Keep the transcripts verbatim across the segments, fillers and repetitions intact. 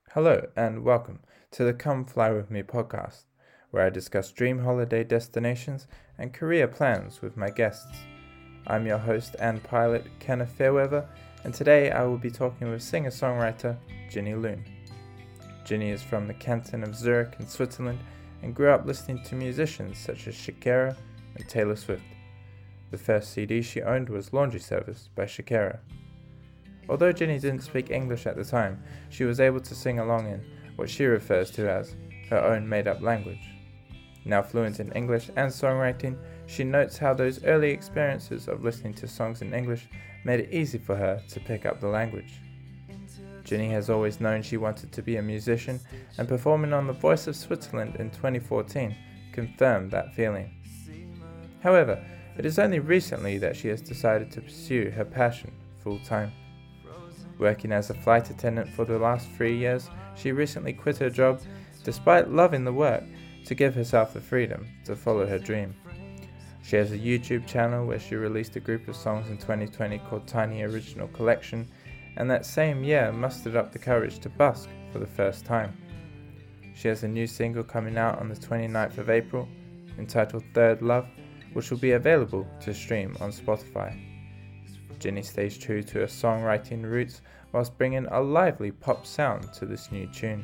Hello and welcome to the Come Fly With Me podcast, where I discuss dream holiday destinations and career plans with my guests. I'm your host and pilot, Kenneth Fairweather, and today I will be talking with singer-songwriter Ginny Loon. Ginny is from the canton of Zurich in Switzerland and grew up listening to musicians such as Shakira and Taylor Swift. The first C D she owned was Laundry Service by Shakira. Although Ginny didn't speak English at the time, she was able to sing along in what she refers to as her own made-up language. Now fluent in English and songwriting, she notes how those early experiences of listening to songs in English made it easy for her to pick up the language. Ginny has always known she wanted to be a musician, and performing on The Voice of Switzerland in twenty fourteen confirmed that feeling. However, it is only recently that she has decided to pursue her passion full-time. Working as a flight attendant for the last three years, she recently quit her job, despite loving the work, to give herself the freedom to follow her dream. She has a YouTube channel where she released a group of songs in twenty twenty called Tiny Original Collection, and that same year mustered up the courage to busk for the first time. She has a new single coming out on the twenty-ninth of April, entitled Third Love, which will be available to stream on Spotify. Ginny stays true to her songwriting roots whilst bringing a lively pop sound to this new tune.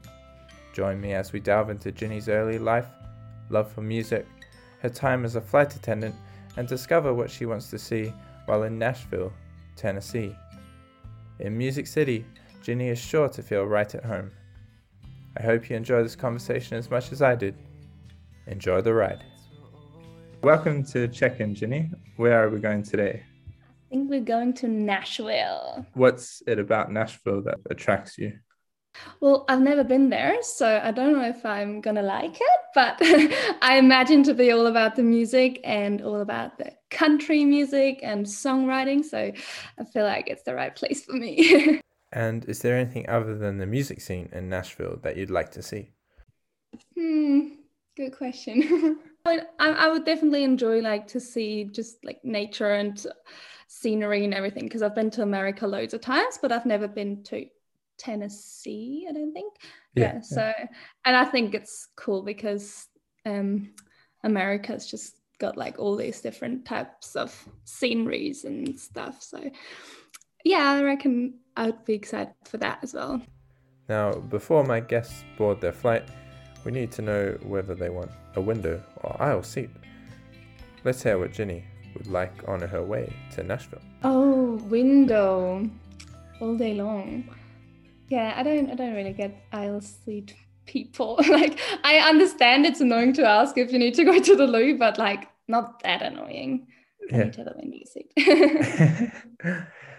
Join me as we delve into Ginny's early life, love for music, her time as a flight attendant, and discover what she wants to see while in Nashville, Tennessee. In Music City, Ginny is sure to feel right at home. I hope you enjoy this conversation as much as I did. Enjoy the ride. Welcome to Check-In, Ginny. Where are we going today? I think we're going to Nashville. What's it about Nashville that attracts you? Well, I've never been there, so I don't know if I'm gonna like it, but I imagine to be all about the music and all about the country music and songwriting, so I feel like it's the right place for me. And is there anything other than the music scene in Nashville that you'd like to see? Hmm, good question. I, I would definitely enjoy like to see just like nature and scenery and everything, because I've been to America loads of times, but I've never been to Tennessee, I don't think. Yeah, yeah so and I think it's cool because um America's just got like all these different types of sceneries and stuff. So yeah, I reckon I would be excited for that as well. Now, before my guests board their flight, we need to know whether they want a window or aisle seat. Let's hear what Ginny would like on her way to Nashville. Oh, window all day long. Yeah, I don't I don't really get aisle seat people. Like, I understand it's annoying to ask if you need to go to the loo, but like not that annoying. I Yeah. need to have a window seat.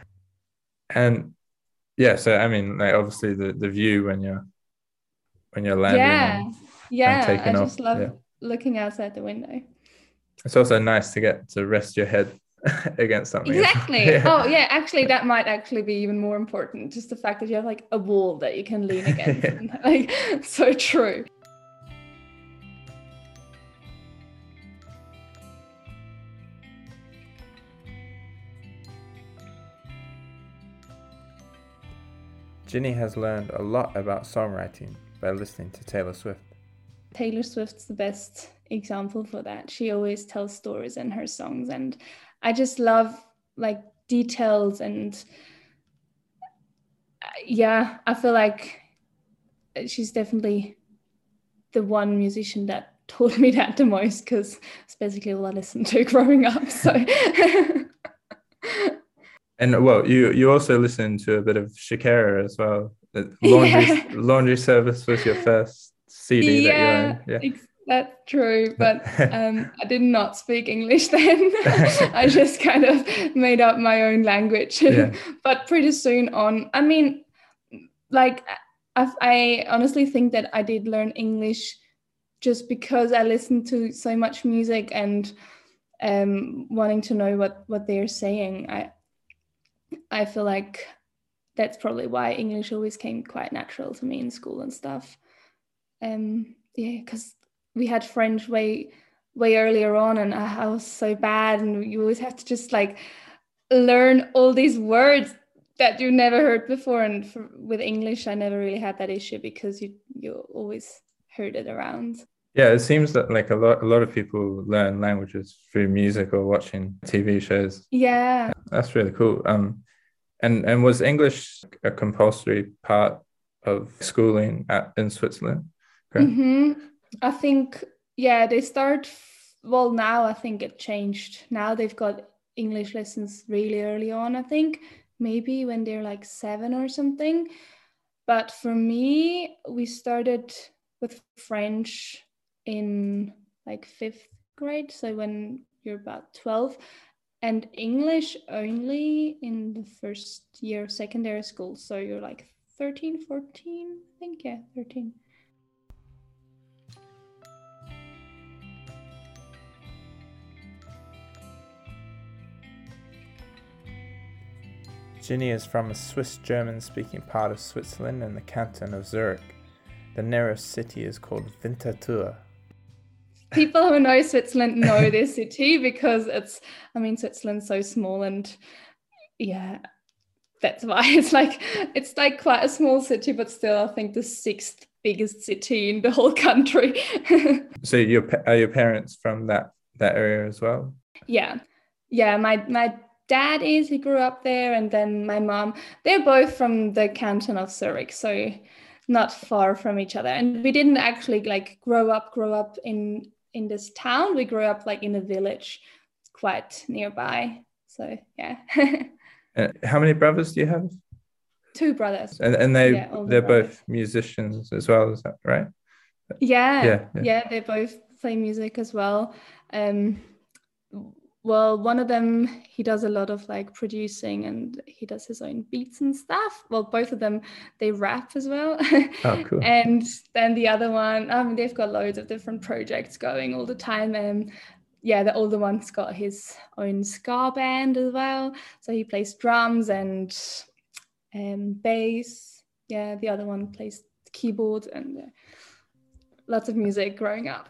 And yeah, so I mean, like obviously the, the view when you're when you're landing yeah and, yeah and taking I off. just love yeah. looking outside the window. It's also nice to get to rest your head against something. Exactly. yeah. Oh yeah, actually that might actually be even more important, just the fact that you have like a wall that you can lean against. yeah. Like, so true. Ginny has learned a lot about songwriting by listening to Taylor Swift. Taylor Swift's the best example for that. She always tells stories in her songs, and I just love like details, and yeah, I feel like she's definitely the one musician that taught me that the most, because it's basically all I listened to growing up. So and well, you you also listened to a bit of Shakira as well. Laundry yeah. Laundry Service was your first C D yeah, that you owned. Yeah, ex- that's true. But um, I did not speak English then. I just kind of made up my own language. Yeah. But pretty soon on, I mean, like, I, I honestly think that I did learn English just because I listened to so much music and um, wanting to know what, what they're saying. I I feel like that's probably why English always came quite natural to me in school and stuff. Um, yeah, because we had French way, way earlier on, and I, I was so bad, and you always have to just like learn all these words that you never heard before. And for, with English, I never really had that issue because you you always heard it around. Yeah, it seems that like a lot a lot of people learn languages through music or watching T V shows. Yeah. That's really cool. Um, and and was English a compulsory part of schooling at in Switzerland? Mm-hmm. I think, yeah, they start, well, now I think it changed. Now they've got English lessons really early on, I think, maybe when they're like seven or something. But for me, we started with French in like fifth grade, so when you're about twelve, and English only in the first year of secondary school, so you're like thirteen, fourteen, I think, yeah, thirteen. Ginny is from a Swiss-German speaking part of Switzerland in the canton of Zurich. The nearest city is called Winterthur. People who know Switzerland know this city because it's, I mean, Switzerland's so small, and yeah, that's why it's like, it's like quite a small city, but still I think the sixth biggest city in the whole country. So your are your parents from that that area as well? Yeah, yeah. My my dad is. He grew up there, and then my mom. They're both from the canton of Zurich, so not far from each other. And we didn't actually like grow up grow up in in this town. We grew up like in a village, quite nearby. So yeah. Uh, how many brothers do you have? Two brothers. And and they yeah, they're brothers. both musicians as well, is that right? Yeah, yeah, yeah. yeah, they both play music as well. Um, well, one of them, he does a lot of like producing, and he does his own beats and stuff. Well, both of them, they rap as well. Oh, cool. And then the other one, I mean, they've got loads of different projects going all the time. And yeah, the older one's got his own ska band as well. So he plays drums and um, bass. Yeah, the other one plays keyboard, and uh, lots of music growing up.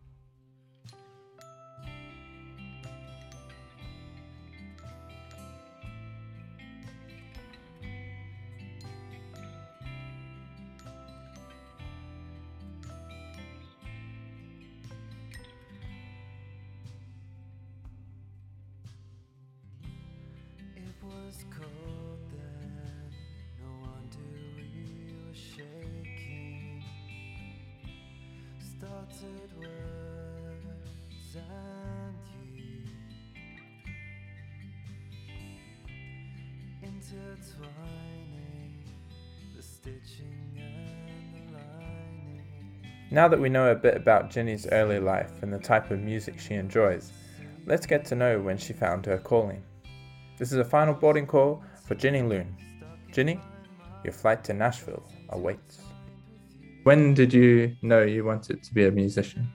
Now that we know a bit about Ginny's early life and the type of music she enjoys, let's get to know when she found her calling. This is a final boarding call for Ginny Loon. Ginny, your flight to Nashville awaits. When did you know you wanted to be a musician?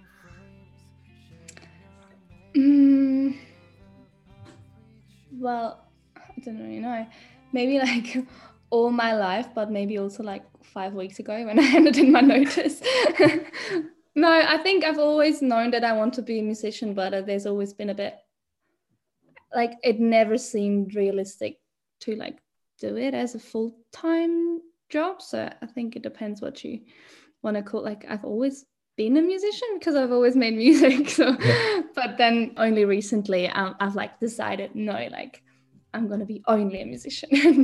Mm, well, I don't really know. Maybe like all my life, but maybe also like five weeks ago when I handed in my notice. No, I think I've always known that I want to be a musician, but there's always been a bit, like it never seemed realistic to like do it as a full-time job. So I think it depends what you want to call, like I've always been a musician because I've always made music. So, yeah. But then only recently I've, I've like decided, no, like I'm going to be only a musician.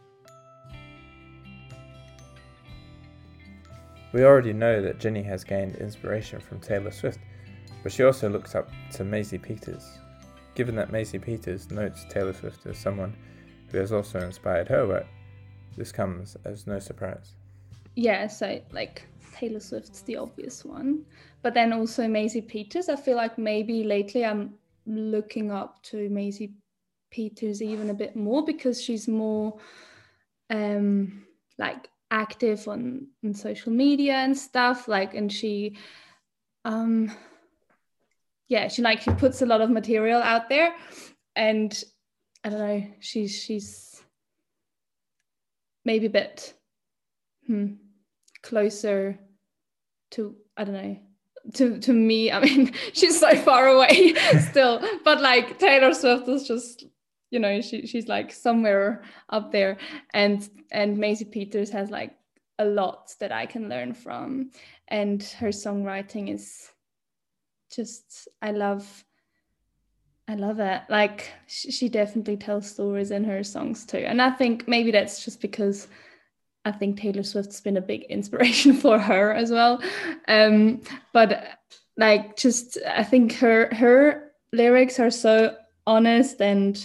We already know that Ginny has gained inspiration from Taylor Swift, but she also looks up to Maisie Peters. Given that Maisie Peters notes Taylor Swift as someone who has also inspired her work, this comes as no surprise. Yeah, so like Taylor Swift's the obvious one, but then also Maisie Peters. I feel like maybe lately I'm looking up to Maisie Peters even a bit more because she's more um, like active on, on social media and stuff, like, and she um yeah she like she puts a lot of material out there, and I don't know, she's she's maybe a bit hmm, closer to, I don't know, to to me. I mean, she's so far away still, but like Taylor Swift is just, you know, she she's like somewhere up there. And and Maisie Peters has like a lot that I can learn from, and her songwriting is just, I love I love it. Like she, she definitely tells stories in her songs too. And I think maybe that's just because I think Taylor Swift's been a big inspiration for her as well. Um, but like, just I think her her lyrics are so honest and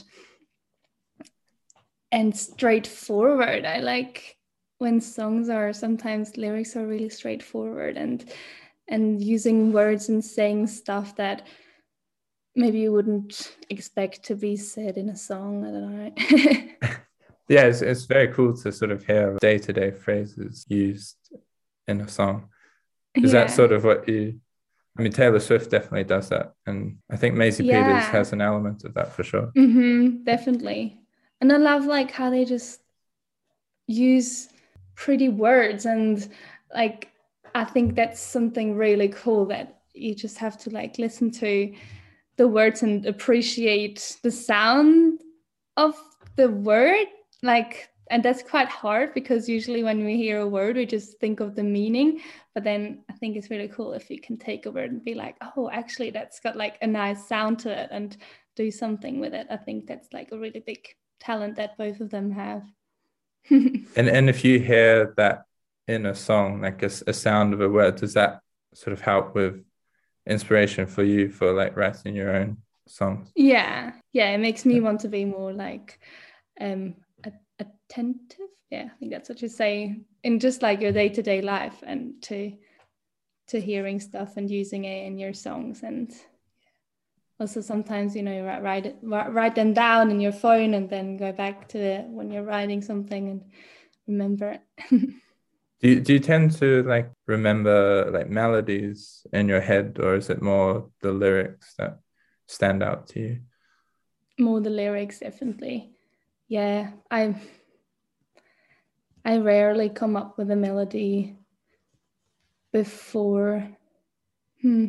and straightforward. I like when songs are, sometimes lyrics are really straightforward and and using words and saying stuff that maybe you wouldn't expect to be said in a song. I don't know. Yeah, it's, it's very cool to sort of hear day-to-day phrases used in a song. Is Yeah. that sort of what you... I mean, Taylor Swift definitely does that. And I think Maisie Yeah. Peters has an element of that for sure. Mm-hmm, definitely. And I love like how they just use pretty words. And like, I think that's something really cool that you just have to like listen to the words and appreciate the sound of the word. Like, and that's quite hard because usually when we hear a word, we just think of the meaning. But then I think it's really cool if you can take a word and be like, oh, actually, that's got like a nice sound to it and do something with it. I think that's like a really big talent that both of them have. and and if you hear that in a song, like a, a sound of a word, does that sort of help with inspiration for you for like writing your own songs? Yeah, yeah, it makes me want to be more like um attentive. Yeah, I think that's what you say in just like your day-to-day life, and to to hearing stuff and using it in your songs. And also sometimes, you know, write write, it, write them down in your phone and then go back to it when you're writing something and remember it. do you, do you tend to like remember like melodies in your head, or is it more the lyrics that stand out to you? More the lyrics, definitely. Yeah, I I rarely come up with a melody before. Hmm.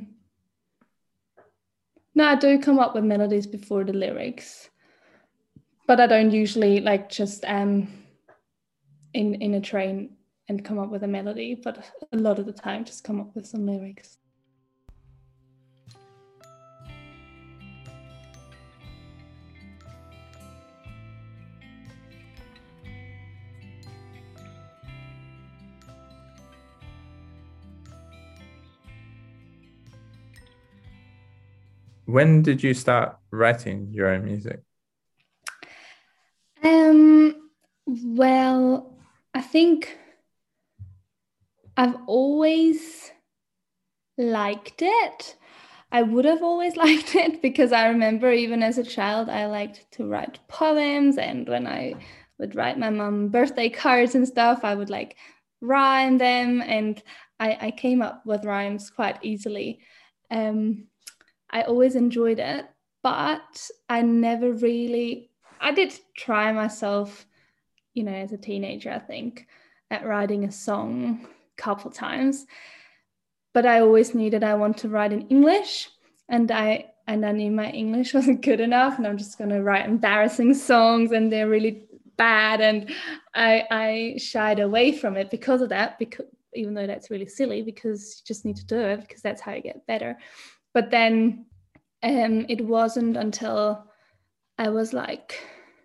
No, I do come up with melodies before the lyrics, but I don't usually like just um in in a train and come up with a melody. But a lot of the time, just come up with some lyrics. When did you start writing your own music? Um, well, I think I've always liked it. I would have always liked it because I remember even as a child, I liked to write poems. And when I would write my mom birthday cards and stuff, I would like rhyme them. And I, I came up with rhymes quite easily. Um, I always enjoyed it, but I never really, I did try myself, you know, as a teenager, I think, at writing a song a couple times. But I always knew that I want to write in English, and I and I knew my English wasn't good enough, and I'm just going to write embarrassing songs, and they're really bad. And I I shied away from it because of that, because even though that's really silly, because you just need to do it because that's how you get better. But then um, it wasn't until I was like,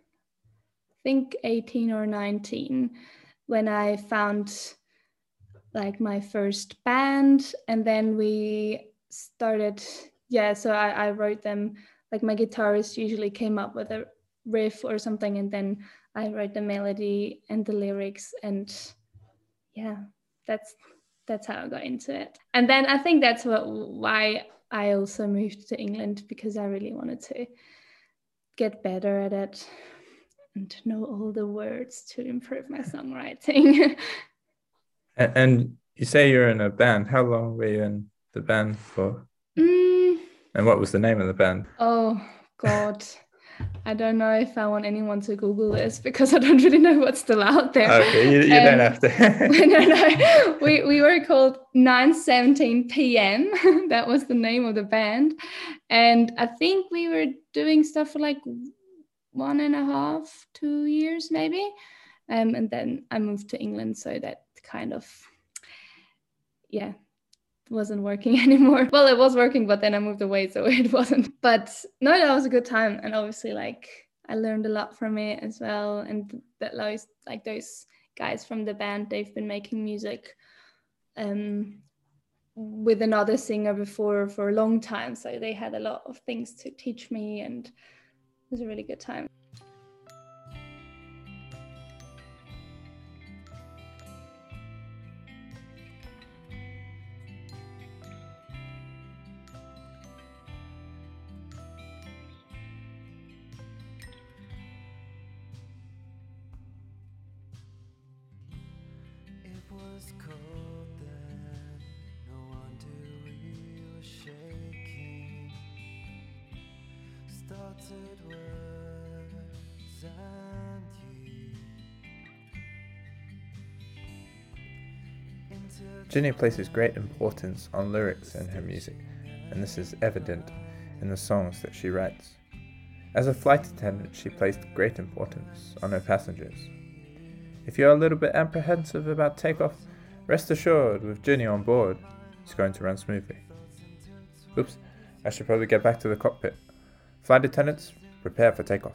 I think eighteen or nineteen, when I found like my first band. And then we started, yeah, so I, I wrote them, like my guitarist usually came up with a riff or something, and then I wrote the melody and the lyrics. And yeah, that's that's how I got into it. And then I think that's what why I also moved to England, because I really wanted to get better at it and know all the words to improve my songwriting. And, and you say you're in a band. How long were you in the band for? Mm. And what was the name of the band? Oh, God. I don't know if I want anyone to Google this, because I don't really know what's still out there. Okay, you, you um, don't have to. no, no. We, we were called nine seventeen P M That was the name of the band. And I think we were doing stuff for like one and a half, two years maybe. Um, and then I moved to England, so that kind of, yeah, wasn't working anymore. Well, it was working, but then I moved away, so it wasn't. But no, that was a good time. And obviously, like, I learned a lot from it as well. And that those, like those guys from the band, they've been making music um, with another singer before for a long time. So they had a lot of things to teach me, and it was a really good time. Was cold then, no wonder we were shaking. Started words and you. Ginny places great importance on lyrics in her music, and this is evident in the songs that she writes. As a flight attendant, she placed great importance on her passengers. If you're a little bit apprehensive about takeoff, rest assured with Ginny on board, it's going to run smoothly. Oops, I should probably get back to the cockpit. Flight attendants, prepare for takeoff.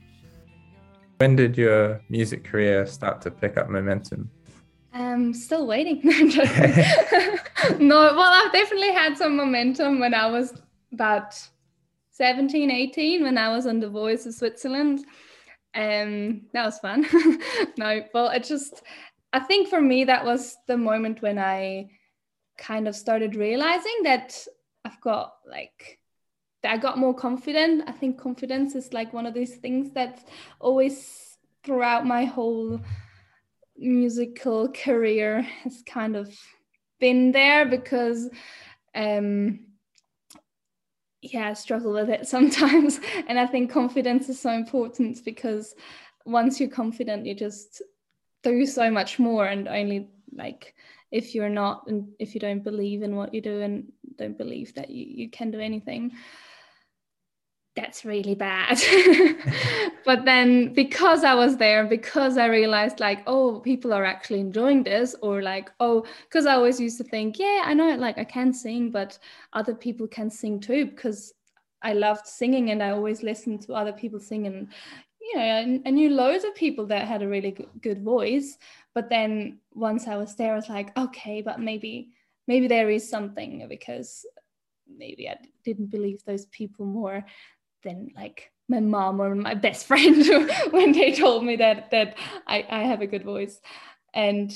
When did your music career start to pick up momentum? I'm still waiting. No, well, I've definitely had some momentum when I was about seventeen, eighteen, when I was on The Voice of Switzerland. Um, that was fun. No, well, it just, I think for me, that was the moment when I kind of started realizing that I've got like, that I got more confident. I think confidence is like one of these things that always throughout my whole musical career has kind of been there, because um, yeah, I struggle with it sometimes. And I think confidence is so important, because once you're confident, you just do so much more. And only like if you're not, and if you don't believe in what you do and don't believe that you, you can do anything, that's really bad. But then because I was there, because I realized like, oh, people are actually enjoying this, or like, oh, because I always used to think, yeah, I know, like I can sing, but other people can sing too, because I loved singing and I always listened to other people sing, and you know, I, I knew loads of people that had a really good, good voice. But then once I was there, I was like, okay, but maybe maybe there is something, because maybe I didn't believe those people more than like my mom or my best friend when they told me that that I, I have a good voice. And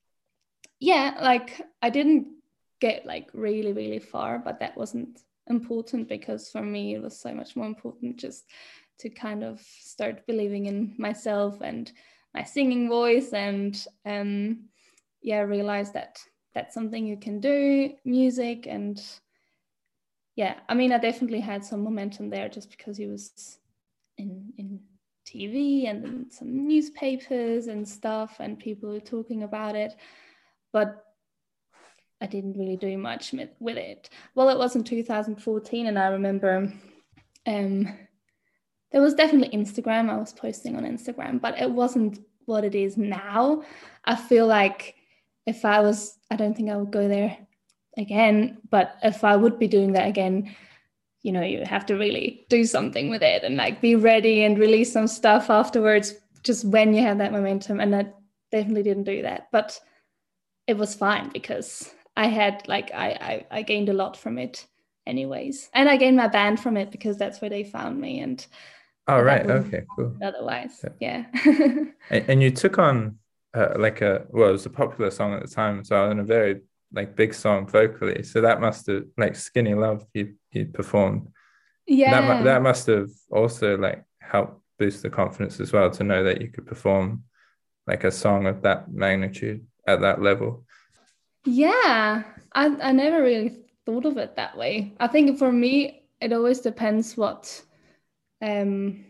yeah, like I didn't get like really, really far, but that wasn't important, because for me it was so much more important just to kind of start believing in myself and my singing voice, and um yeah, realize that that's something you can do, music. And yeah, I mean, I definitely had some momentum there just because he was in in T V and in some newspapers and stuff, and people were talking about it, but I didn't really do much with it. Well, it was in two thousand fourteen, and I remember um, there was definitely Instagram. I was posting on Instagram, but it wasn't what it is now. I feel like if I was, I don't think I would go there again, but if I would be doing that again, you know, you have to really do something with it and like be ready and release some stuff afterwards, just when you have that momentum. And I definitely didn't do that, but it was fine, because I had like, I, I, I gained a lot from it anyways. And I gained my band from it, because that's where they found me. And oh, right. Okay, cool. Otherwise, yeah. yeah. and, and you took on uh, like a, well, it was a popular song at the time, so in a very like big song vocally, so that must have, like Skinny Love, you you performed, yeah, that, that must have also like helped boost the confidence as well, to know that you could perform like a song of that magnitude at that level. Yeah, I, I never really thought of it that way. I think for me it always depends what um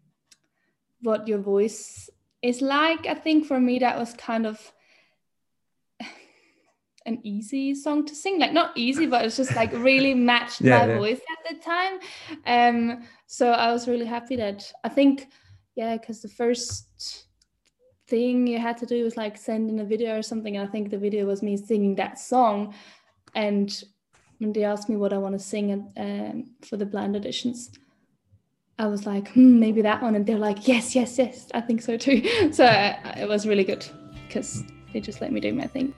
what your voice is like. I think for me that was kind of an easy song to sing, like not easy, but it's just like really matched yeah, my yeah. voice at the time. Um, so I was really happy that, I think yeah, because the first thing you had to do was like send in a video or something. I think the video was me singing that song, and when they asked me what I want to sing um, for the blind auditions, I was like, hmm, maybe that one, and they're like, yes, yes, yes, I think so too. So uh, it was really good because they just let me do my thing.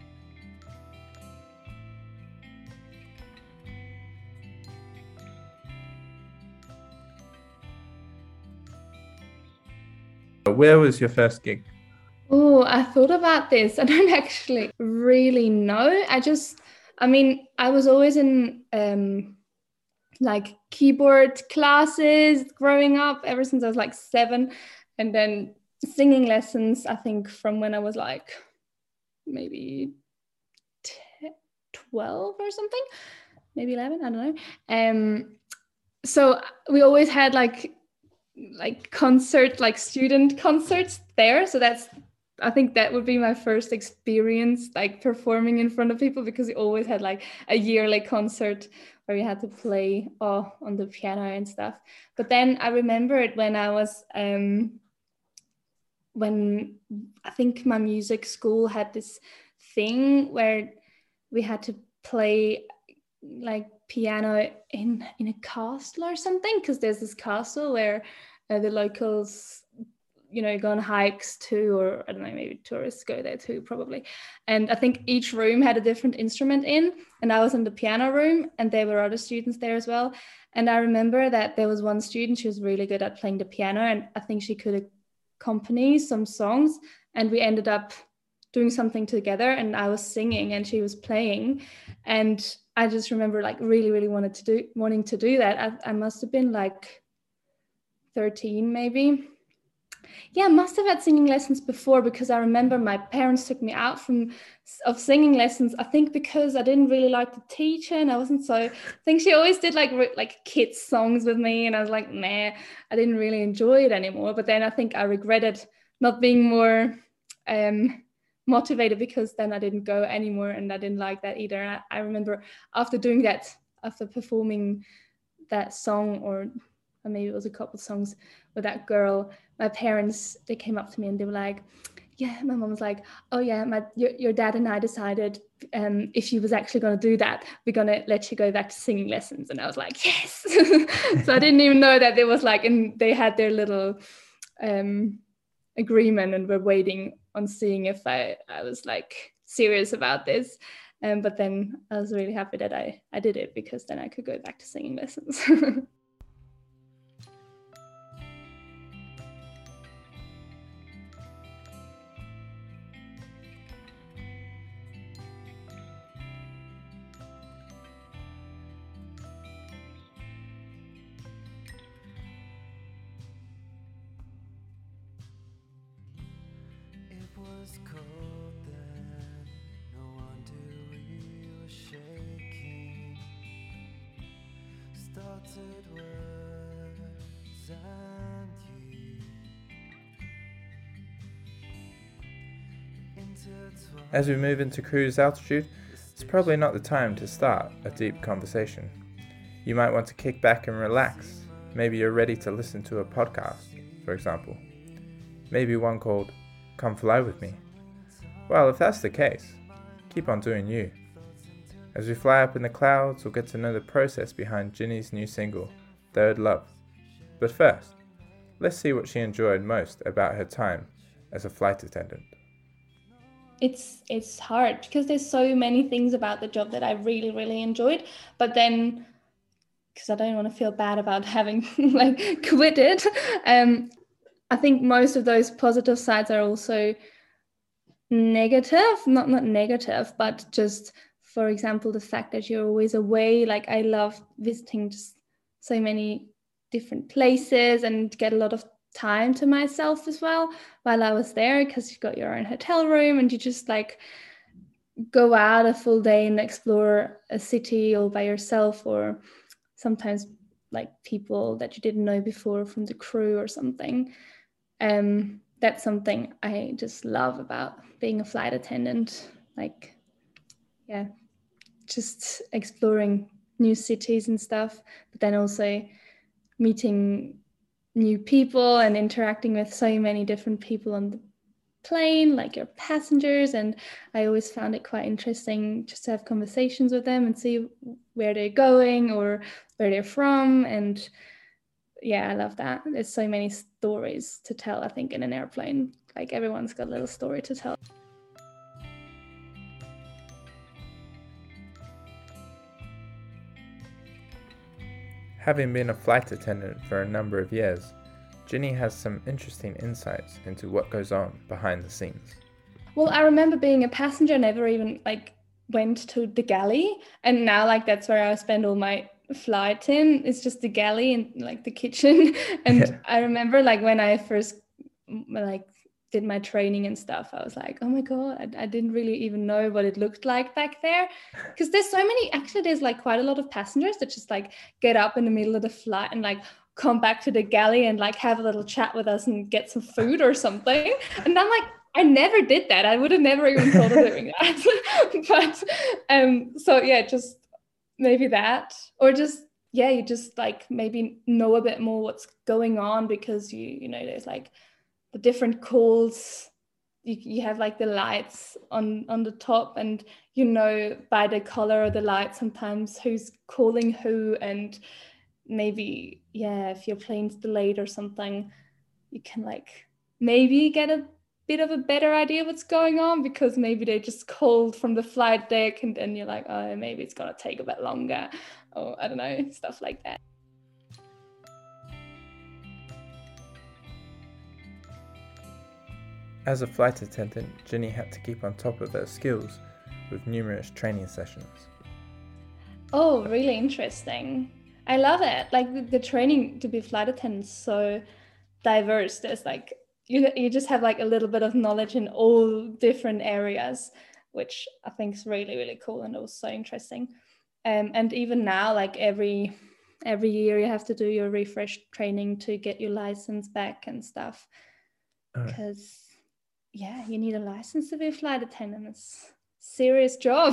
Where was your first gig? Oh, I thought about this. I don't actually really know. I just, I mean, I was always in um, like keyboard classes growing up ever since I was like seven. And then singing lessons, I think from when I was like maybe twelve or something, maybe eleven, I don't know. Um, so we always had like like concert, like student concerts there. So that's, I think that would be my first experience like performing in front of people, because we always had like a yearly concert where we had to play oh, on the piano and stuff. But then I remember it when I was, um, when I think my music school had this thing where we had to play like piano in in a castle or something, because there's this castle where uh, the locals, you know, go on hikes too, or I don't know, maybe tourists go there too, probably. And I think each room had a different instrument in, and I was in the piano room, and there were other students there as well. And I remember that there was one student, she was really good at playing the piano, and I think she could accompany some songs, and we ended up doing something together, and I was singing and she was playing. And I just remember like really, really wanted to do, wanting to do that. I, I must have been like thirteen maybe. Yeah, I must have had singing lessons before, because I remember my parents took me out from of singing lessons. I think because I didn't really like the teacher, and I wasn't so. I think she always did like like kids songs with me, and I was like, nah, I didn't really enjoy it anymore. But then I think I regretted not being more um, motivated, because then I didn't go anymore, and I didn't like that either. And I, I remember after doing that, after performing that song, or, or maybe it was a couple of songs with that girl, my parents, they came up to me and they were like, yeah, my mom was like, oh yeah, my your, your dad and I decided um, if you was actually going to do that, we're going to let you go back to singing lessons. And I was like, yes. So I didn't even know that there was like, and they had their little um, agreement, and were waiting on seeing if I, I was like serious about this. Um, but then I was really happy that I, I did it, because then I could go back to singing lessons. It was cold then, no wonder we were shaking. Started words and you intertwined. As we move into cruise altitude, it's probably not the time to start a deep conversation. You might want to kick back and relax. Maybe you're ready to listen to a podcast, for example. Maybe one called Come Fly With Me. Well, if that's the case, keep on doing you. As we fly up in the clouds, we'll get to know the process behind Ginny's new single, Third Love. But first, let's see what she enjoyed most about her time as a flight attendant. It's it's hard, because there's so many things about the job that I really, really enjoyed. But then, because I don't want to feel bad about having like quit it, um, I think most of those positive sides are also negative, not not negative, but just, for example, the fact that you're always away. Like I love visiting just so many different places and get a lot of time to myself as well while I was there, because you've got your own hotel room and you just like go out a full day and explore a city all by yourself, or sometimes like people that you didn't know before from the crew or something. Um, that's something I just love about being a flight attendant. Like, yeah, just exploring new cities and stuff, but then also meeting new people and interacting with so many different people on the plane, like your passengers, and I always found it quite interesting just to have conversations with them and see where they're going or where they're from. And yeah, I love that. There's so many stories to tell, I think, in an airplane. Like everyone's got a little story to tell. Having been a flight attendant for a number of years, Ginny has some interesting insights into what goes on behind the scenes. Well, I remember being a passenger, never even like went to the galley, and now like that's where I spend all my flight in. It's just the galley and like the kitchen. And yeah. I remember like when I first like did my training and stuff, I was like, oh my god, I, I didn't really even know what it looked like back there, because there's so many, actually there's like quite a lot of passengers that just like get up in the middle of the flight and like come back to the galley and like have a little chat with us and get some food or something. And I'm like, I never did that. I would have never even thought of doing that. But um so yeah, just maybe that, or just yeah you just like maybe know a bit more what's going on, because you you know there's like the different calls. You, you have like the lights on on the top, and you know by the color of the light sometimes who's calling who, and maybe yeah if your plane's delayed or something, you can like maybe get a bit of a better idea what's going on, because maybe they just called from the flight deck and then you're like, oh, maybe it's gonna take a bit longer, or I don't know, stuff like that. As a flight attendant, Ginny had to keep on top of her skills with numerous training sessions. Oh, really interesting. I love it. Like the, the training to be a flight attendant is so diverse. There's like you you just have like a little bit of knowledge in all different areas, which I think is really, really cool, and it was so interesting. Um, and even now, like every every year you have to do your refresh training to get your license back and stuff. Because yeah, you need a license to be a flight attendant. It's a serious job.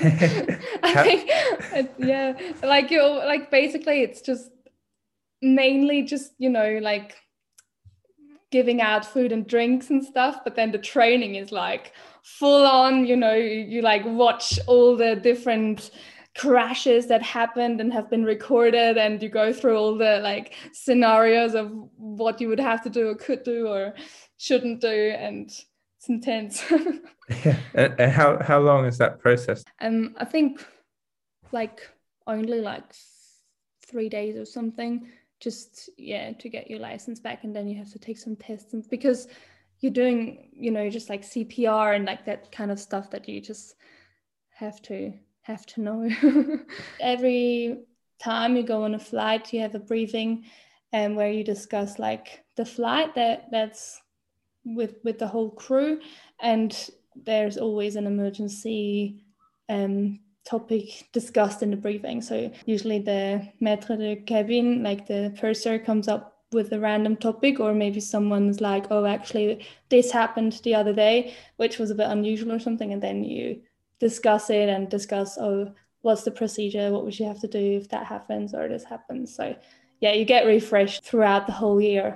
I think it, yeah, like you like basically it's just mainly just, you know, like giving out food and drinks and stuff, but then the training is like full on, you know, you, you like watch all the different crashes that happened and have been recorded, and you go through all the like scenarios of what you would have to do or could do or shouldn't do, and it's intense. Yeah. And, and how, how long is that process? Um, I think like only like three days or something, just yeah to get your license back, and then you have to take some tests, and because you're doing, you know, just like C P R and like that kind of stuff that you just have to have to know. Every time you go on a flight, you have a briefing and um, where you discuss like the flight that that's with with the whole crew, and there's always an emergency um topic discussed in the briefing. So usually the maître de cabine, like the purser, comes up with a random topic, or maybe someone's like, oh, actually this happened the other day, which was a bit unusual or something, and then you discuss it and discuss, oh, what's the procedure, what would you have to do if that happens or this happens. So yeah, you get refreshed throughout the whole year.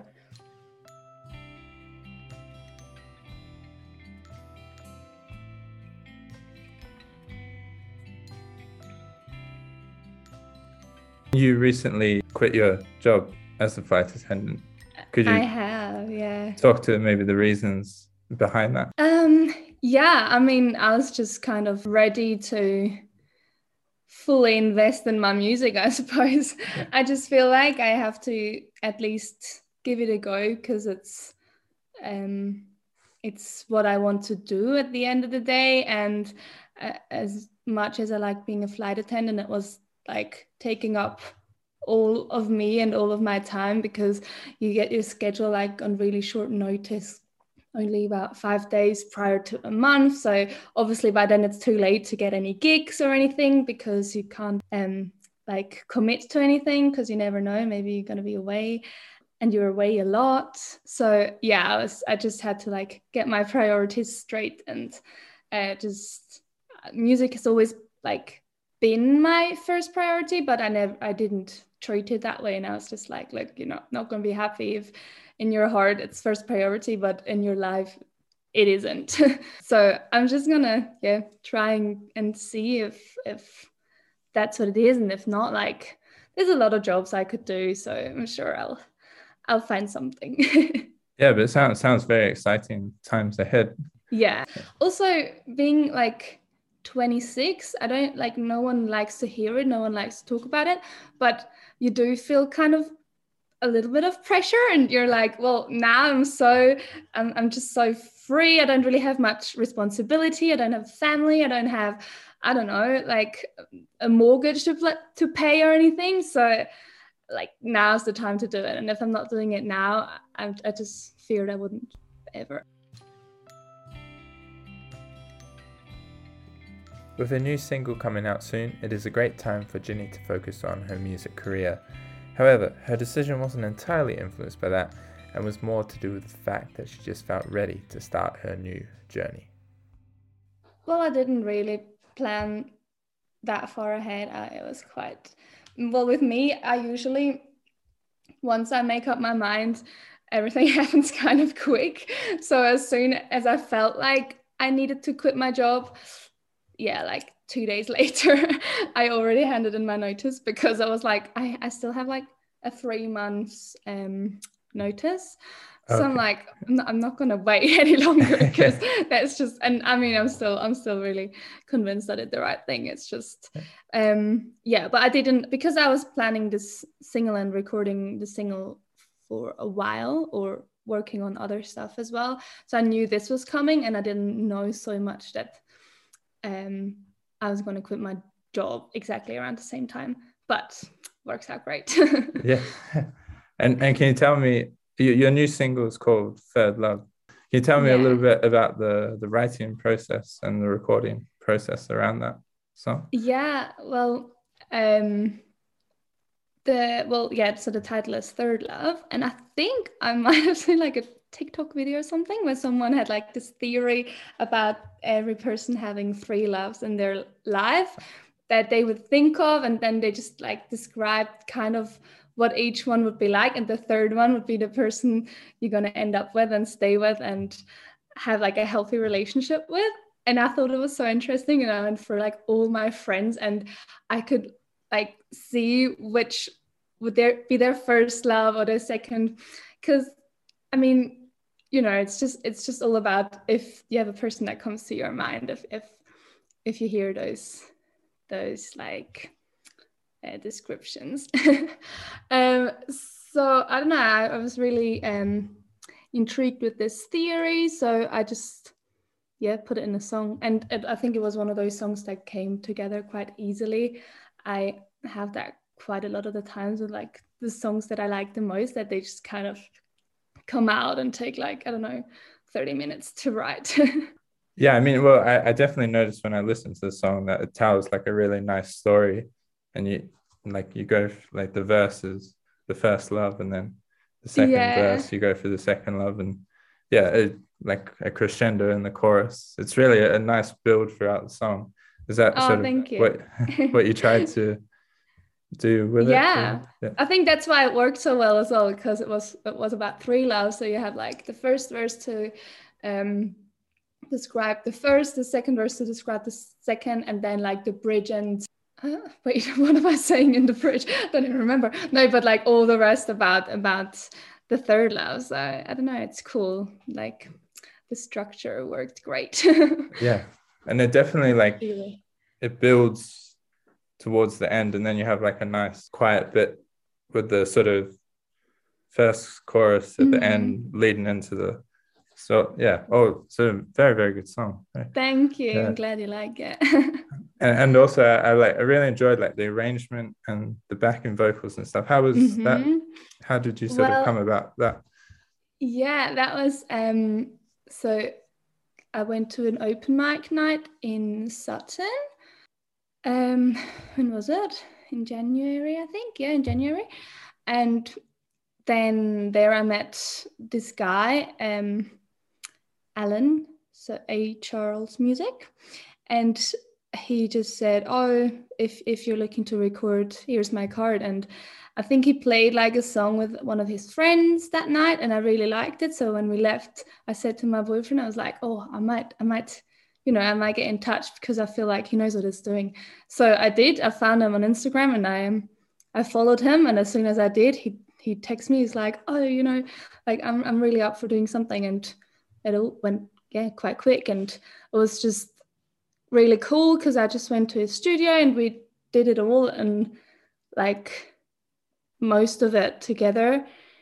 You recently quit your job as a flight attendant. Could you I have, yeah. talk to maybe the reasons behind that? Um, yeah, I mean, I was just kind of ready to fully invest in my music, I suppose. Yeah. I just feel like I have to at least give it a go, because it's um, it's what I want to do at the end of the day. And uh, as much as I like being a flight attendant, it was like taking up all of me and all of my time, because you get your schedule like on really short notice, only about five days prior to a month. So obviously by then it's too late to get any gigs or anything, because you can't um like commit to anything, because you never know, maybe you're going to be away, and you're away a lot. So yeah, I was I just had to like get my priorities straight, and uh, just music has always like been my first priority, but I never I didn't treated that way. And I was just like, look, you're not, not going to be happy if in your heart it's first priority, but in your life it isn't. So I'm just gonna yeah try and, and see if if that's what it is, and if not, like there's a lot of jobs I could do, so I'm sure I'll I'll find something. Yeah, but it sounds sounds very exciting times ahead. Yeah. Also, being like twenty-six, I don't like, no one likes to hear it, no one likes to talk about it, but you do feel kind of a little bit of pressure, and you're like, well, now I'm so I'm, I'm just so free. I don't really have much responsibility. I don't have family. I don't have, I don't know, like a mortgage to to pay or anything. So like now's the time to do it. And if I'm not doing it now, I, I just feared I wouldn't ever. With a new single coming out soon, it is a great time for Ginny to focus on her music career. However, her decision wasn't entirely influenced by that, and was more to do with the fact that she just felt ready to start her new journey. Well, I didn't really plan that far ahead. I, it was quite, well, with me, I usually, once I make up my mind, everything happens kind of quick. So as soon as I felt like I needed to quit my job, yeah, like two days later, I already handed in my notice, because I was like, I, I still have like a three months um, notice. So okay. I'm like, I'm not, I'm not going to wait any longer, because that's just, and I mean, I'm still, I'm still really convinced that it's the right thing. It's just, um, yeah, but I didn't, because I was planning this single and recording the single for a while, or working on other stuff as well. So I knew this was coming, and I didn't know so much that um, I was going to quit my job exactly around the same time, but works out great. Yeah. And and can you tell me, your new single is called Third Love. Can you tell me yeah. a little bit about the, the writing process and the recording process around that song? Yeah, well, um, the, well, yeah, so the title is Third Love. And I think I might have seen like a TikTok video or something where someone had like this theory about every person having three loves in their life that they would think of, and then they just like described kind of what each one would be like, and the third one would be the person you're going to end up with and stay with and have like a healthy relationship with. And I thought it was so interesting, and I went for like all my friends, and I could like see which would their be their first love or their second, because I mean, you know, it's just it's just all about if you have a person that comes to your mind, if if if you hear those those like uh, descriptions. um so I don't know, I, I was really um intrigued with this theory, so I just yeah put it in a song, and it, I think it was one of those songs that came together quite easily. I have that quite a lot of the times with like the songs that I like the most, that they just kind of come out and take like, I don't know, thirty minutes to write. Yeah, I mean, well, I, I definitely noticed when I listened to the song that it tells like a really nice story, and you like you go for, like the verses, the first love, and then the second yeah. verse you go for the second love, and yeah, it, like a crescendo in the chorus. It's really a, a nice build throughout the song. Is that oh, sort thank of you. what what you tried to do with yeah. it? Yeah, I think that's why it worked so well as well, because it was it was about three loves. So you have like the first verse to um describe the first, the second verse to describe the second, and then like the bridge and uh, wait, what am I saying in the bridge? I don't even remember. No, but like all the rest about about the third love. So I don't know, it's cool. Like the structure worked great. Yeah, and it definitely like really. It builds towards the end, and then you have like a nice quiet bit with the sort of first chorus at mm-hmm. the end leading into the. So yeah, oh, so very very good song. Thank you. Yeah. I'm glad you like it. and, and also, I, I like I really enjoyed like the arrangement and the backing vocals and stuff. How was mm-hmm. that? How did you sort well, of come about that? Yeah, that was um. So I went to an open mic night in Sutton. Um, when was it? In January, I think. Yeah, in January, and then there I met this guy. Um. Alan, so A. Charles Music, and he just said, oh, if if you're looking to record, here's my card. And I think he played like a song with one of his friends that night, and I really liked it. So when we left, I said to my boyfriend, I was like, oh, I might, I might, you know, I might get in touch because I feel like he knows what he's doing. So I did. I found him on Instagram, and I I followed him. And as soon as I did, he he texted me. He's like, oh, you know, like I'm I'm really up for doing something. And it all went, yeah, quite quick. And it was just really cool because I just went to his studio and we did it all, and like most of it together.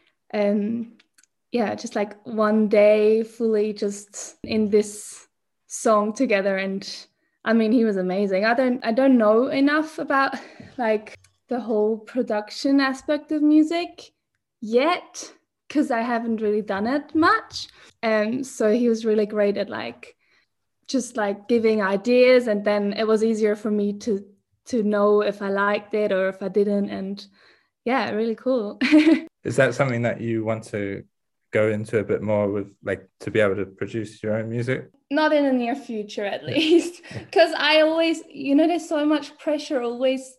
Um, yeah, just like one day fully just in this song together. And I mean, he was amazing. I don't I don't know enough about like the whole production aspect of music yet because I haven't really done it much. And um, so he was really great at like just like giving ideas, and then it was easier for me to to know if I liked it or if I didn't. And yeah, really cool. Is that something that you want to go into a bit more with, like to be able to produce your own music? Not in the near future, at least, because I always, you know, there's so much pressure always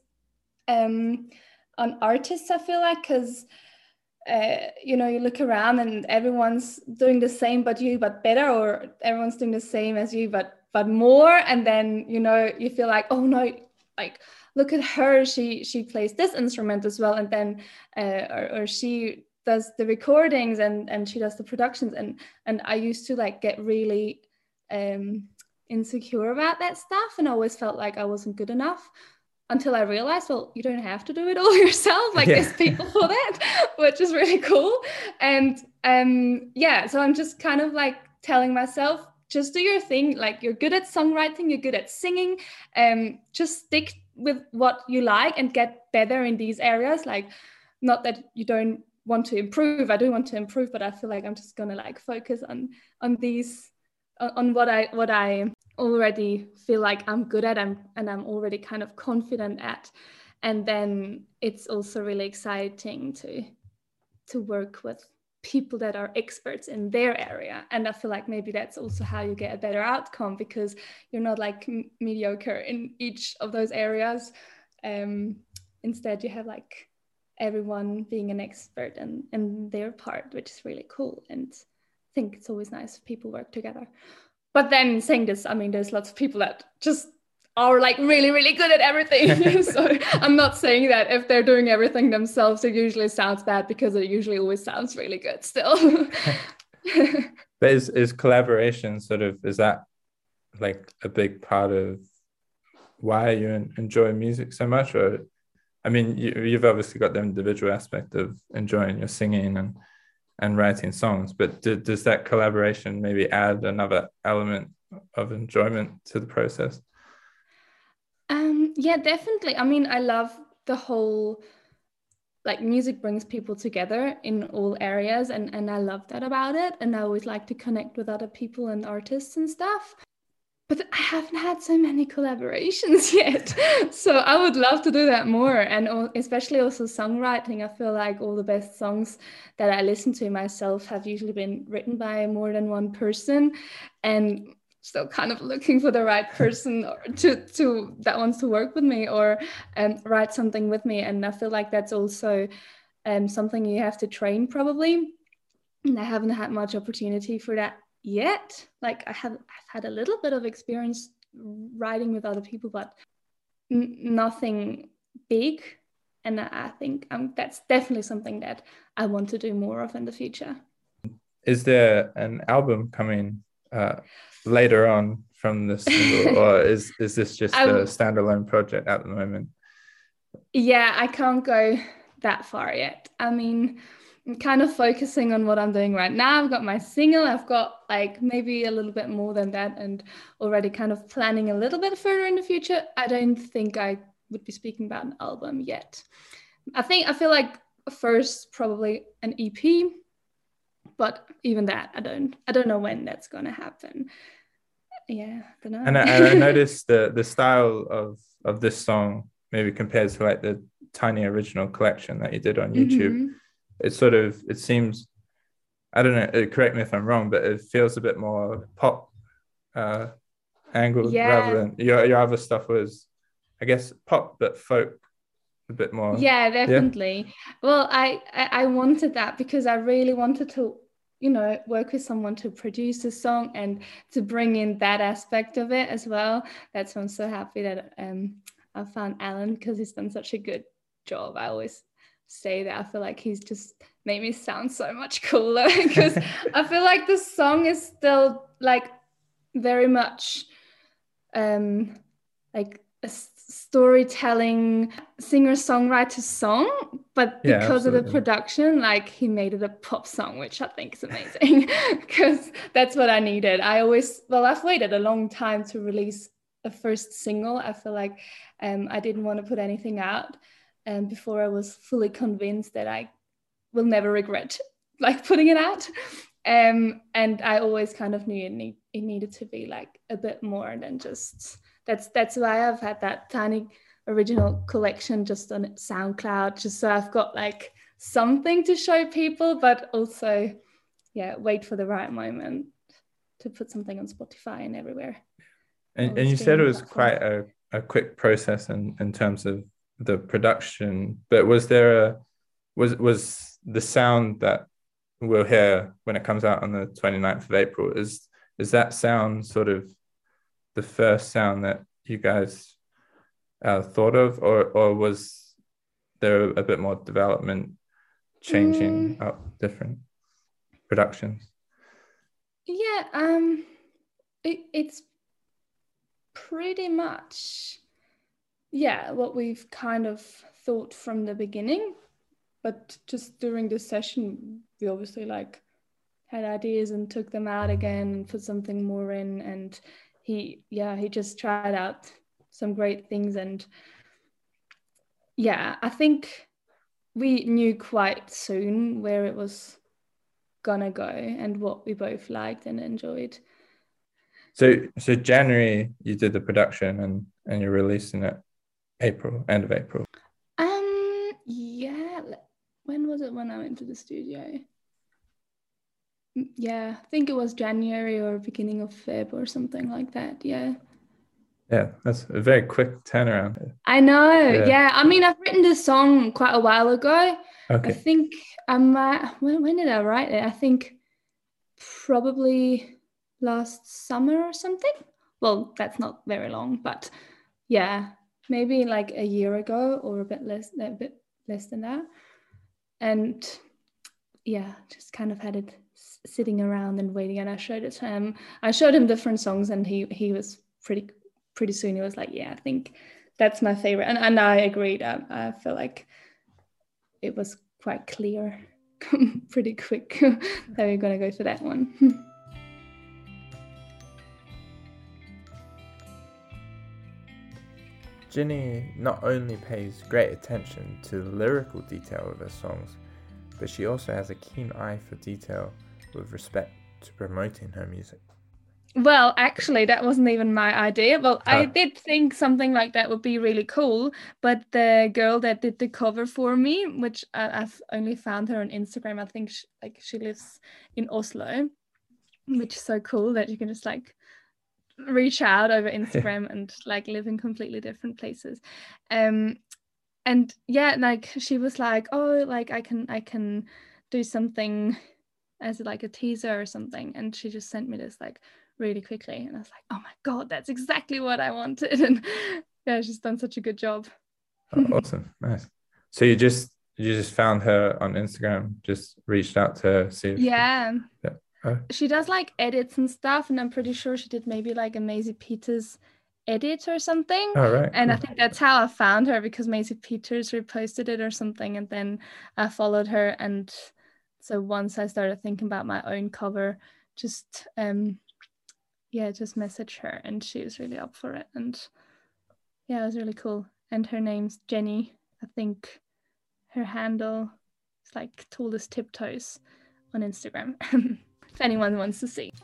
um, on artists, I feel like, because Uh, you know, you look around and everyone's doing the same but you but better, or everyone's doing the same as you but but more, and then, you know, you feel like, oh no, like look at her, she she plays this instrument as well, and then uh, or, or she does the recordings and and she does the productions, and and I used to like get really um insecure about that stuff, and I always felt like I wasn't good enough. Until I realized, well, you don't have to do it all yourself. Like yeah. There's people for that, which is really cool. And um, yeah, so I'm just kind of like telling myself, just do your thing. Like you're good at songwriting, you're good at singing. Um, just stick with what you like and get better in these areas. Like, not that you don't want to improve. I do want to improve, but I feel like I'm just gonna like focus on on these, on what I what I. already feel like I'm good at and, and I'm already kind of confident at. And then it's also really exciting to to work with people that are experts in their area. And I feel like maybe that's also how you get a better outcome, because you're not like m- mediocre in each of those areas. Um, instead, you have like everyone being an expert in, in their part, which is really cool. And I think it's always nice if people work together. But then saying this, I mean, there's lots of people that just are like really, really good at everything. So I'm not saying that if they're doing everything themselves, it usually sounds bad, because it usually always sounds really good still. But is, is collaboration sort of, is that like a big part of why you enjoy music so much? Or, I mean, you, you've obviously got the individual aspect of enjoying your singing and and writing songs, but do, does that collaboration maybe add another element of enjoyment to the process? Um, yeah, definitely. I mean, I love the whole, like, music brings people together in all areas, and, and I love that about it. And I always like to connect with other people and artists and stuff. But I haven't had so many collaborations yet. So I would love to do that more. And especially also songwriting. I feel like all the best songs that I listen to myself have usually been written by more than one person. And still kind of looking for the right person to, to that wants to work with me or um, write something with me. And I feel like that's also um, something you have to train probably. And I haven't had much opportunity for that yet. Like I have I've had a little bit of experience writing with other people, but n- nothing big. And I think um, that's definitely something that I want to do more of in the future. Is there an album coming uh, later on from this single, or is, is this just a standalone project at the moment? Yeah, I can't go that far yet. I mean, I'm kind of focusing on what I'm doing right now. I've got my single, I've got like maybe a little bit more than that, and already kind of planning a little bit further in the future. I don't think I would be speaking about an album yet. I think I feel like first probably an E P, but even that, I don't I don't know when that's gonna happen. Yeah, I don't know. And I, I noticed the the style of of this song maybe compared to like the tiny original collection that you did on YouTube. Mm-hmm. It sort of, it seems, I don't know, correct me if I'm wrong, but it feels a bit more pop uh, angled Yeah. rather than your your other stuff was, I guess, pop but folk a bit more. Yeah, definitely. Well, I, I I wanted that because I really wanted to, you know, work with someone to produce a song and to bring in that aspect of it as well. That's why I'm so happy that um I found Alan, because he's done such a good job. I always say that I feel like he's just made me sound so much cooler because I feel like the song is still like very much um like a s- storytelling singer-songwriter song, but Yeah, because of the absolutely. production, like he made it a pop song, which I think is amazing because that's what I needed. I always, well, I've waited a long time to release a first single. I feel like um, I didn't want to put anything out um, before I was fully convinced that I will never regret like putting it out. Um, and I always kind of knew it, need, it needed to be like a bit more than just, that's that's why I've had that tiny original collection just on SoundCloud, just so I've got like something to show people, but also, yeah, wait for the right moment to put something on Spotify and everywhere. And and you said it was quite a, a quick process in, in terms of the production, but was there a was was the sound that we'll hear when it comes out on the twenty-ninth of April, is is that sound sort of the first sound that you guys uh, thought of, or or was there a bit more development changing Mm, up different productions? yeah, um, it, it's pretty much, yeah, what we've kind of thought from the beginning, but just during this session, we obviously like had ideas and took them out again and put something more in. And he, yeah, he just tried out some great things. And yeah, I think we knew quite soon where it was gonna go and what we both liked and enjoyed. So so January you did the production, and and you're releasing it April, end of April. Um, yeah. When was it when I went to the studio? Yeah, I think it was January or beginning of Feb or something like that. Yeah. Yeah, that's a very quick turnaround. I know. Yeah. Yeah. I mean, I've written this song quite a while ago. I Okay. think I might, when, when did I write it? I think probably last summer or something. Well, that's not very long, but yeah, maybe like a year ago or a bit less, a bit less than that. And yeah, just kind of had it s- sitting around and waiting. And I showed it to him. I showed him different songs, and he he was pretty pretty soon. He was like, "Yeah, I think that's my favorite," and and I agreed. I, I feel like it was quite clear, pretty quick that we're gonna go for that one. Ginny not only pays great attention to the lyrical detail of her songs, but she also has a keen eye for detail with respect to promoting her music. Well, actually, that wasn't even my idea. Well, I Ah. did think something like that would be really cool, but the girl that did the cover for me, which I, I've only found her on Instagram, I think she, like she lives in Oslo, which is so cool that you can just like reach out over Instagram and like live in completely different places. Um, and yeah, like she was like, oh, like I can I can do something as like a teaser or something, and she just sent me this like really quickly, and I was like, oh my god, that's exactly what I wanted. And yeah, she's done such a good job. Oh, awesome, nice. So you just you just found her on Instagram, just reached out to her, see if Yeah. She, yeah. Oh. She does like edits and stuff, and I'm pretty sure she did maybe like a Maisie Peters edit or something. Oh, right. And Cool. I think that's how I found her, because Maisie Peters reposted it or something, and then I followed her. And so once I started thinking about my own cover, just um yeah, just message her, and she was really up for it. And yeah, it was really cool. And her name's Jenny. I think her handle is like Tallest Tiptoes on Instagram, if anyone wants to see.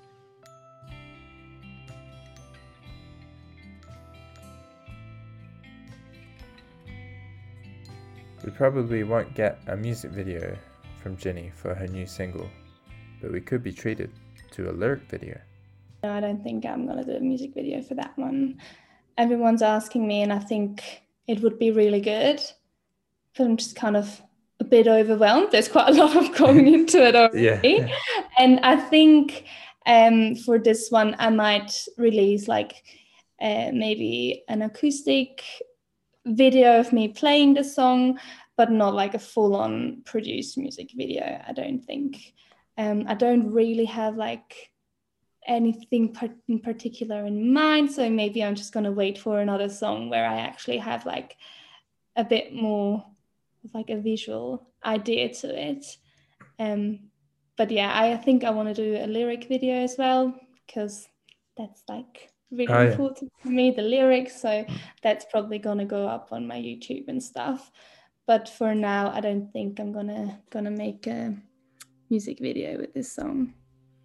We probably won't get a music video from Ginny for her new single, but we could be treated to a lyric video. No, I don't think I'm gonna do a music video for that one. Everyone's asking me, and I think it would be really good, but I'm just kind of a bit overwhelmed. There's quite a lot of going into it already. Yeah. And I think um, for this one, I might release like uh, maybe an acoustic video of me playing the song, but not like a full-on produced music video, I don't think. Um, I don't really have like anything in particular in mind, so maybe I'm just going to wait for another song where I actually have like a bit more of like a visual idea to it. Um, but yeah, I think I want to do a lyric video as well, because that's like really Oh, yeah. important for me, the lyrics. So that's probably gonna go up on my YouTube and stuff. But for now, I don't think I'm gonna gonna make a music video with this song.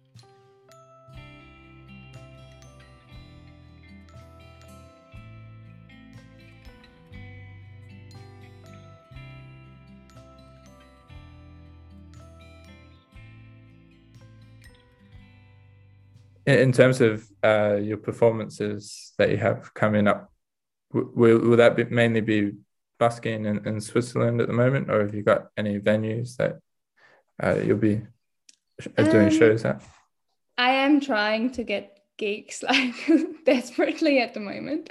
In terms of uh, your performances that you have coming up, will will that be mainly be busking in, in Switzerland at the moment, or have you got any venues that uh, you'll be doing um, shows at? I am trying to get gigs like desperately at the moment,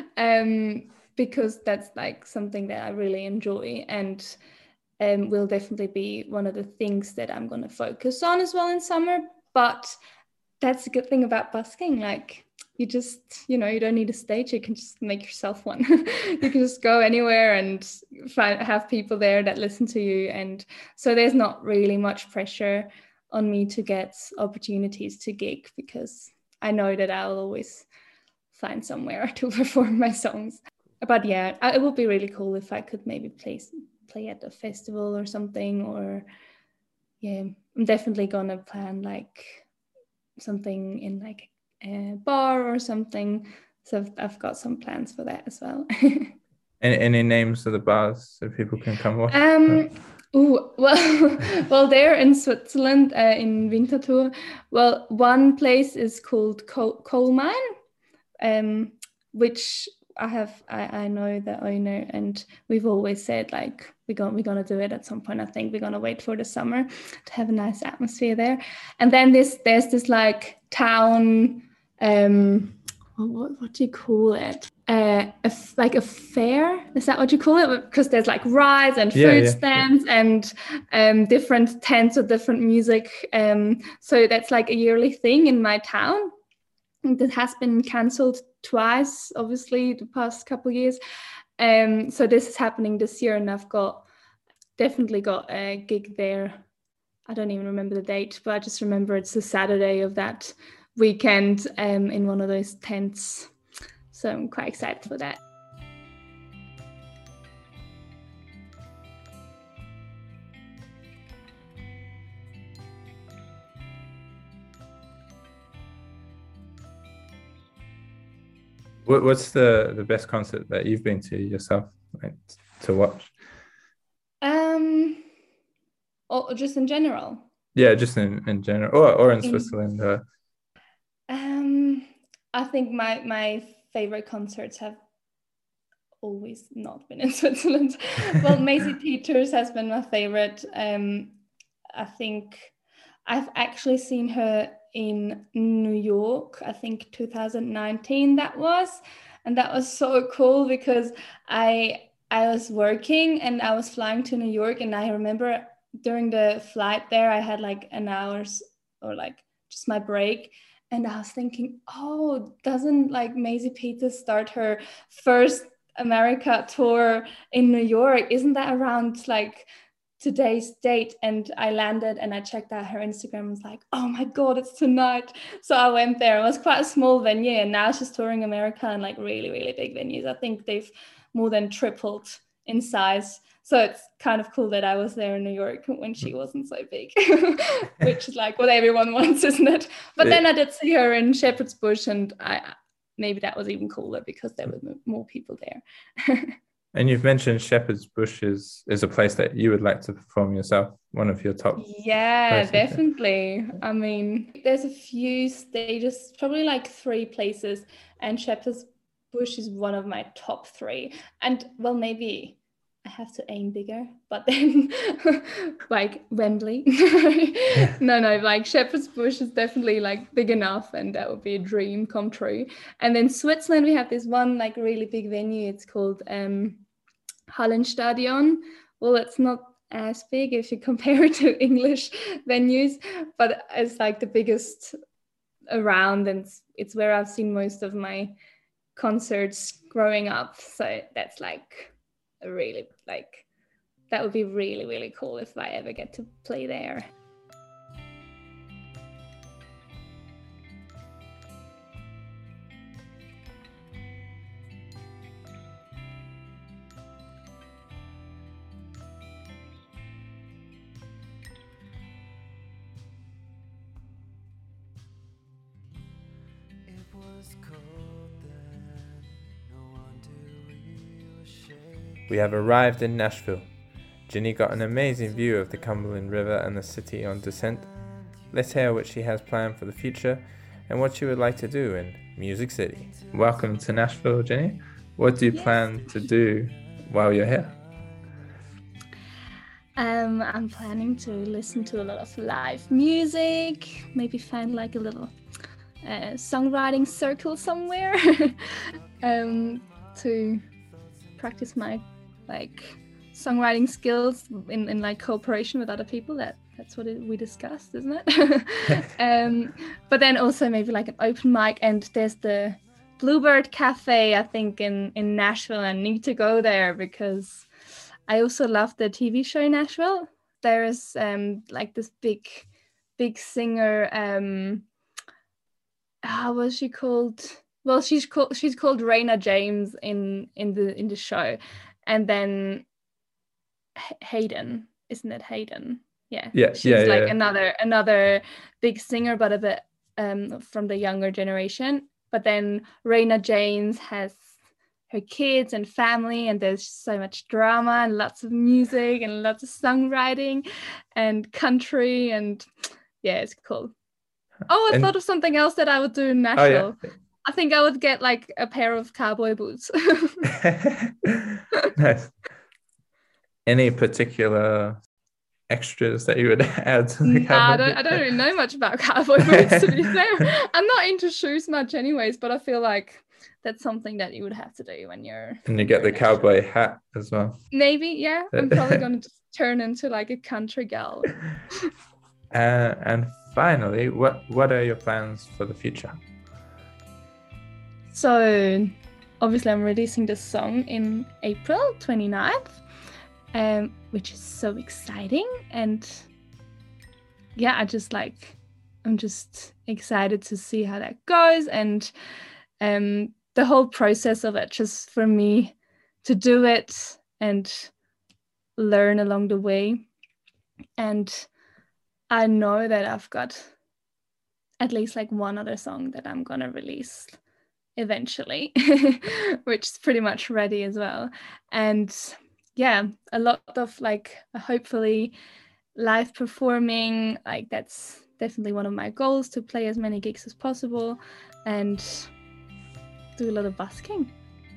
um, because that's like something that I really enjoy, and um, will definitely be one of the things that I'm going to focus on as well in summer. But that's a good thing about busking. Like you just, you know, you don't need a stage. You can just make yourself one. You can just go anywhere and find, have people there that listen to you. And so there's not really much pressure on me to get opportunities to gig, because I know that I'll always find somewhere to perform my songs. But yeah, it would be really cool if I could maybe play, play at a festival or something, or yeah, I'm definitely gonna plan like something in like a bar or something. So I've, I've got some plans for that as well. any, any names of the bars so people can come watch? Um, oh, well, well, there in Switzerland, uh, in Winterthur, well, one place is called Coal, Coal Mine, um, which I have, I, I know the owner, and we've always said like, we're going we're gonna do it at some point. I think we're gonna wait for the summer to have a nice atmosphere there. And then this there's this like town, um, what what do you call it? Uh, a, like a fair? Is that what you call it? Because there's like rides and food yeah, yeah, stands yeah. and um, different tents with different music. Um, so that's like a yearly thing in my town. That has been cancelled twice, obviously, the past couple of years. Um, so this is happening this year, and I've got definitely got a gig there. I don't even remember the date, but I just remember it's the Saturday of that weekend um, in one of those tents. So I'm quite excited for that. What's the, the best concert that you've been to yourself, like, to watch? Um, or just in general? Yeah, just in, in general, or or in, in Switzerland. Or... Um, I think my my favorite concerts have always not been in Switzerland. Well, Maisie Peters has been my favorite. Um, I think I've actually seen her in New York, I think two thousand nineteen that was, and that was so cool because I I was working and I was flying to New York, and I remember during the flight there I had like an hour's or like just my break, and I was thinking, oh, doesn't like Maisie Peters start her first America tour in New York? Isn't that around like today's date? And I landed and I checked out her Instagram and was like, oh my god, it's tonight. So I went there. It was quite a small venue, and now she's touring America in like really really big venues. I think they've more than tripled in size, so it's kind of cool that I was there in New York when she wasn't so big. Which is like what everyone wants, isn't it? But then I did see her in Shepherd's Bush, and I maybe that was even cooler because there were more people there. And you've mentioned Shepherd's Bush is, is a place that you would like to perform yourself, one of your top. Yeah, places, yeah. definitely. I mean, there's a few stages, probably like three places, and Shepherd's Bush is one of my top three. And well, maybe I have to aim bigger, but then like Wembley. No, no, like Shepherd's Bush is definitely like big enough, and that would be a dream come true. And then Switzerland, we have this one like really big venue. It's called um, Hallenstadion. Well, it's not as big if you compare it to English venues, but it's like the biggest around, and it's, it's where I've seen most of my concerts growing up. So that's like a really like that would be really, really cool if I ever get to play there. It was cold then, no wonder we were shaking. We have arrived in Nashville. Ginny got an amazing view of the Cumberland River and the city on descent. Let's hear what she has planned for the future and what she would like to do in Music City. Welcome to Nashville, Ginny. What do you Yes. plan to do while you're here? Um, I'm planning to listen to a lot of live music, maybe find like a little uh, songwriting circle somewhere um, to practice my like songwriting skills in, in like cooperation with other people. That that's what it, we discussed, isn't it? um, but then also maybe like an open mic, and there's the Bluebird Cafe, I think, in in Nashville. I need to go there because I also love the T V show Nashville. There is um like this big, big singer. Um, how was she called? Well, she's called she's called Raina James in in the in the show, and then H- Hayden, isn't it Hayden? Yeah, Yeah, she's yeah, like yeah. another another big singer, but a bit um from the younger generation. But then Raina James has her kids and family, and there's so much drama and lots of music and lots of songwriting and country, and yeah, it's cool. Oh, I And- thought of something else that I would do in Oh, Nashville. yeah. I think I would get like a pair of cowboy boots. Nice. Any particular extras that you would add to the Nah, I cowboy don't, boot? I don't really know much about cowboy boots, to be fair. I'm not into shoes much anyways, but I feel like that's something that you would have to do when you're... And you get the you're in Nashville. cowboy hat as well. Maybe, yeah. I'm probably going to just turn into like a country gal. Uh, and finally, what what are your plans for the future? So obviously I'm releasing this song in April twenty-ninth, um, which is so exciting. And yeah, I just like, I'm just excited to see how that goes. And um, the whole process of it, just for me to do it and learn along the way. And I know that I've got at least like one other song that I'm gonna release eventually, which is pretty much ready as well. And yeah, a lot of like hopefully live performing, like that's definitely one of my goals, to play as many gigs as possible and do a lot of busking.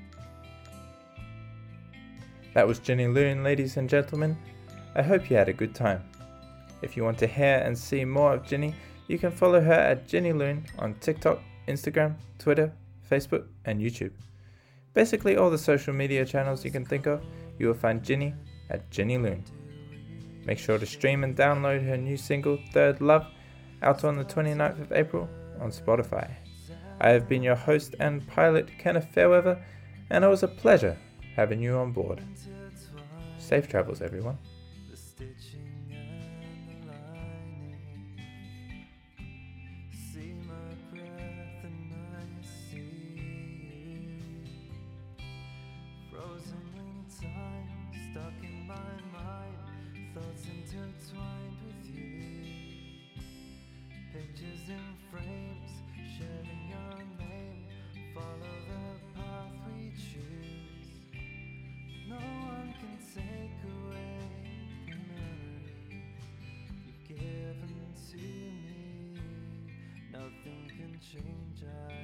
That was Ginny Loon, ladies and gentlemen. I hope you had a good time. If you want to hear and see more of Ginny, you can follow her at Ginny Loon on TikTok, Instagram, Twitter, Facebook, and YouTube. Basically all the social media channels you can think of, you will find Ginny at Ginny Loon. Make sure to stream and download her new single, Third Love, out on the twenty-ninth of April on Spotify. I have been your host and pilot, Kenneth Fairweather, and it was a pleasure having you on board. Safe travels, everyone. The stitching and the lining. See my breath and I see you. Frozen in time, stuck in my mind. Thoughts intertwined with you. Pictures in frames, sharing your name. Follow the path we choose. No change. I